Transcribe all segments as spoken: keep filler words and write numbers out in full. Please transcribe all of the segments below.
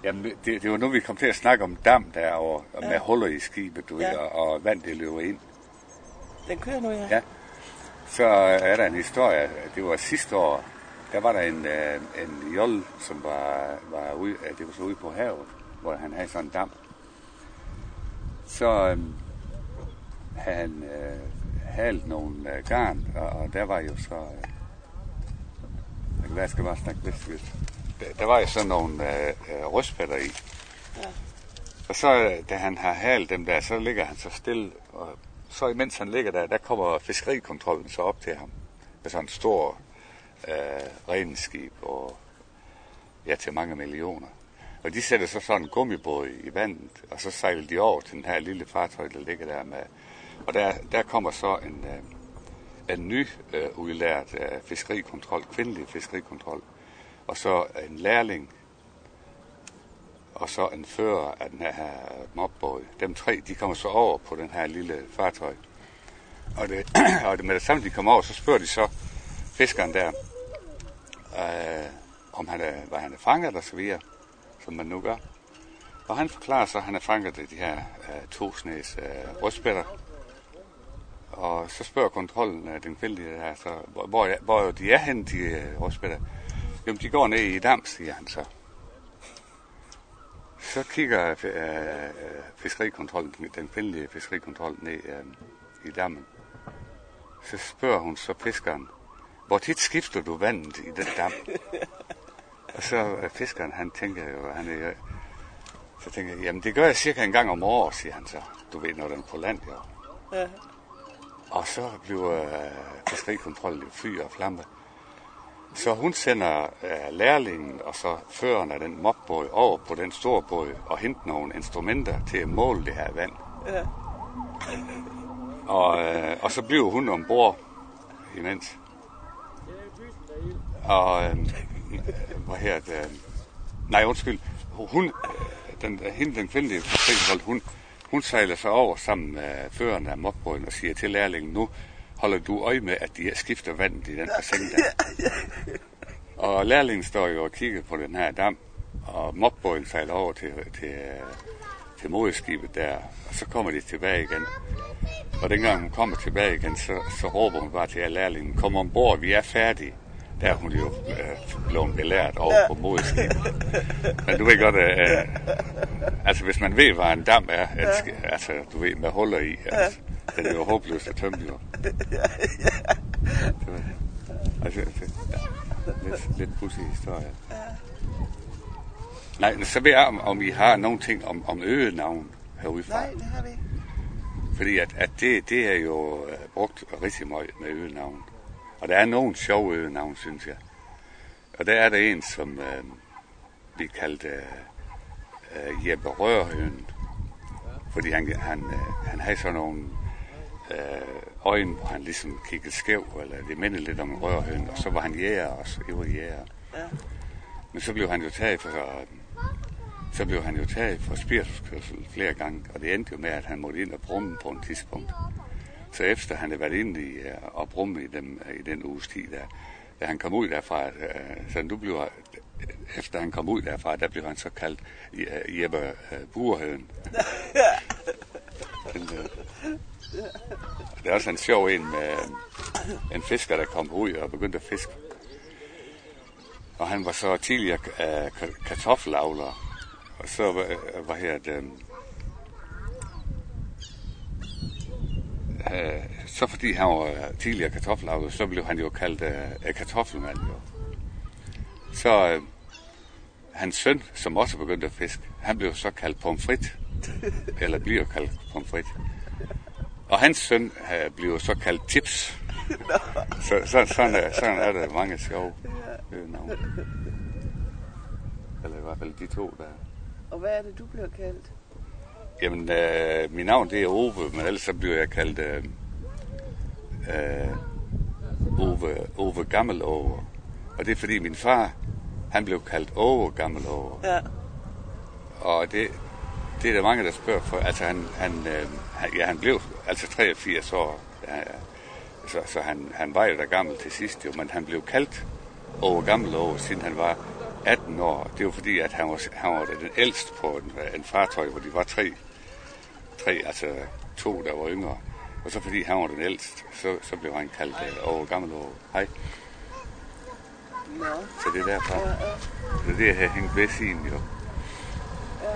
Jamen, det, det var nu, vi kom til at snakke om dam derovre, og ja. Med huller i skibet, du ja. Ved, og, og vand, det løber ind. Den kører nu, ja. Ja. Så er der en historie, det var sidste år, der var der en, en jolle, som var, var ude, det var så ude på havet, hvor han havde sådan en dam. Så øhm, havde han øh, halet nogle øh, garn, og, og der var jo så... Øh, jeg kan være, jeg skal bare snakke vestjysk. Der, der var jo sådan nogle øh, øh, røstpatter i. Ja. Og så, da han har halet dem der, så ligger han så stille, og så imens han ligger der, der kommer fiskerikontrollen så op til ham. Med sådan en stor øh, redningsskib, og ja, til mange millioner. Og de sætter så sådan en gummibåd i vandet, og så sejler de over til den her lille fartøj, der ligger der med. Og der, der kommer så en, øh, en ny øh, udlært øh, fiskerikontrol, kvindelig fiskerikontrol, og så en lærling, og så en fører af den her mobbåd. Dem tre, de kommer så over på den her lille fartøj. Og, det, og det med det samme, de kommer over, så spørger de så fiskeren der, øh, om han er, hvad han er fanget og så videre, som man nu gør. Og han forklarer så, at han er fanget af de her øh, to snæs øh, rødspætter. Og så spørger kontrollen af den kvindelige der, så, hvor, hvor de er henne, de øh, rødspætter. Jamen, de går ned i dam, siger han så. Så kigger øh, fiskerikontrollen, den kvindelige fiskerikontrol ned øh, i dammen. Så spørger hun så fiskeren, hvor tit skifter du vandet i den dam? Og så øh, fiskeren, han tænker jo, han er, så tænker jeg, jamen det gør jeg cirka en gang om året, siger han så. Du ved, når den er på land, jo. Ja. Og så bliver øh, fiskerikontrollen jo fyr og flamme. Så hun sender øh, lærlingen og så føreren af den mobbåd over på den store båd og henter nogle instrumenter til at måle det her vand. Ja. Og, øh, og så bliver hun ombord imens. Og øh, hvad her det? Øh, nej, undskyld. Hun, den, hende, den kvindelige fiskerikontrol, hun, hun sejler sig over sammen med føreren af mobbåden og siger til lærlingen, nu holder du øje med, at de skifter vandet i den bassin der. Og lærlingen står jo og kigger på den her dam, og mobbåden sejler over til, til, til moderskibet der, og så kommer de tilbage igen. Og dengang hun kommer tilbage igen, så, så råber hun bare til lærlingen, kom ombord, vi er færdige. Der er hun jo øh, blevet belært over på moderskibet. Men du ved godt, øh, altså hvis man ved, hvad en dam er, at, altså du ved, med huller i, altså, den er jo håbløst at tømme jo. Altså, lidt, lidt pudsig historie. Nej, så ved jeg, om, om I har nogle ting om, om øgenavn herudefra. Nej, det har vi ikke. Fordi at, at det, det er jo uh, brugt rigtig meget med øgenavn. Og der er nogle sjove øgenavn, synes jeg. Og der er der en, som uh, vi kaldte uh, Jeppe Rørhøen. Fordi han, han, uh, han havde sådan nogle uh, øjne, hvor han ligesom kiggede skæv, eller det mindede lidt om en rørhøn, og så var han jæger også, ivrig jæger. Ja. Men så blev han jo taget for, så blev han jo taget for spirituskørsel flere gange, og det endte jo med, at han måtte ind og brumme på en tidspunkt. Så efter han havde været inde i uh, og brumme i, dem, uh, i den uges tid, der, da han kom ud derfra, uh, så nu blev, efter han kom ud derfra, der blev han så kaldt uh, Jeppe uh, Burhøen. den, uh, det er også en sjov en med uh, en fisker, der kom ud og begyndte at fiske. Og han var så tidligere uh, kartoffelavler. Og så var her det, øh, så fordi han var tidligere kartoffelavler, så blev han jo kaldt øh, kartoffelmand. Jo. Så øh, hans søn, som også begyndte at fiske, han blev så kaldt pomfrit, eller bliver kaldt pomfrit. Og hans søn øh, blev så kaldt tips. Så, så sådan, er, sådan er der mange sjove øh, navne. Eller i hvert fald de to der. Og hvad er det, du bliver kaldt? Jamen, øh, mit navn det er Ove, men ellers så bliver jeg kaldt øh, øh, Ove, Ove Gammelove. Og det er fordi min far, han blev kaldt Ove Gammelove. Ja. Og det, det er der mange, der spørger for. Altså, han, han, øh, ja, han blev altså treogfirs år, ja, så, så han, han var jo da gammel til sidst, jo, men han blev kaldt Ove Gammelove, siden han var atten år. Det var fordi, at han var, han var den ældste på en, en fartøj, hvor de var tre, tre, altså to, der var yngre. Og så fordi han var den ældste, så, så blev han kaldt uh, over gammel år. Hej. Nå. Så det er derfor. Ja, ja. Det er det, jeg har hængt ved siden, jo. Ja.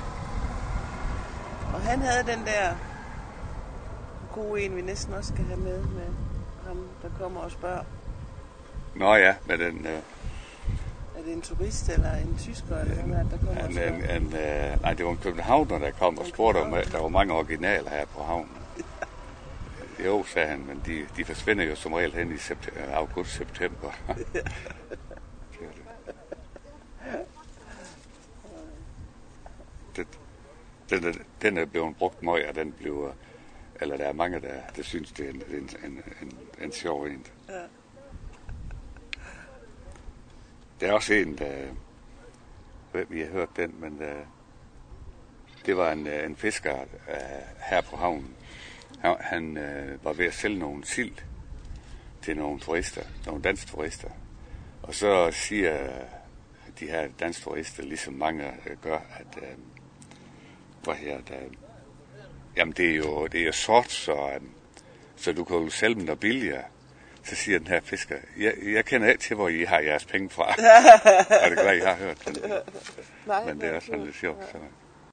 Og han havde den der gode en, vi næsten også skal have med, med ham, der kommer og spørger. Nå ja, med den... Uh, Er det en turist eller en tysker, eller hvem er det, der kommer og en, spørger? en, en, uh, nej, det var en københavner, der kom og spurgte om, at der var mange originaler her på havnen. Jo, sagde han, men de, de forsvinder jo som regel hen i september, august-september. det, den, er, den er blevet brugt meget, og den bliver, eller der er mange, der, der synes, det er en, en, en, en, en sjov en. Ja. Der er også en, der, jeg ved, vi har hørt den, men der, det var en, en fisker uh, her på havnen. Han, han uh, var ved at sælge nogle sild til nogle turister, nogle danske turister. Og så siger de her danske turister, ligesom mange uh, gør, at uh, hvad her, der, jamen det er jo, det er jo sort, så, um, så du kan jo sælge dem der billigere. Så siger den her fisker, jeg, jeg kender ikke til, hvor I har jeres penge fra. Og det kan være, I har hørt den. Nej, Men det er også sådan lidt sjovt. Så.